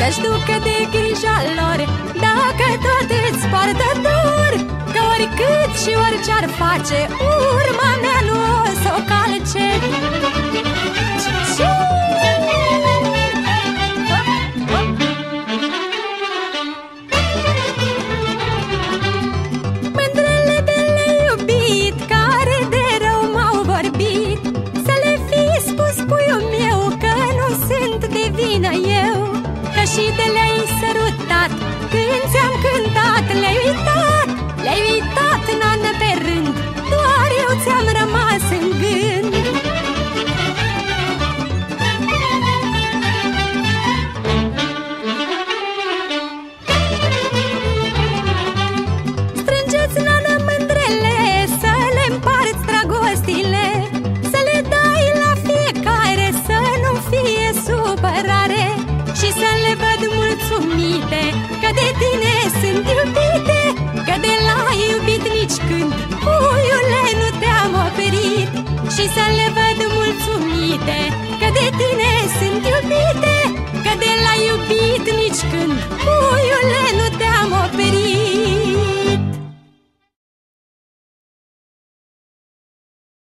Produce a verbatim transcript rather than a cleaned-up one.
să-și ducă de grija lor, dacă tot îți poartă dor, că oricât și orice-ar face, urma mea nu o să o calce. Mândrele de le iubit, care de rău m-au vorbit, să le fi spus puiul meu că nu sunt de vină eu, că și de le-ai sărutat când ți-am cântat, le-ai uitat, le-ai uitat în an pe rând, doar eu ți-am rămas în gând. Strângeți, nană, mândrele, să le împarți dragostile, să le dai la fiecare, să nu fie supărare, și să le văd mulțumite, că de tine sunt iubite, că de l-ai iubit nici când, puiule, nu te-am operit. Și să le văd mulțumite, că de tine sunt iubite, că de l-ai iubit nici când, puiule, nu te-am operit.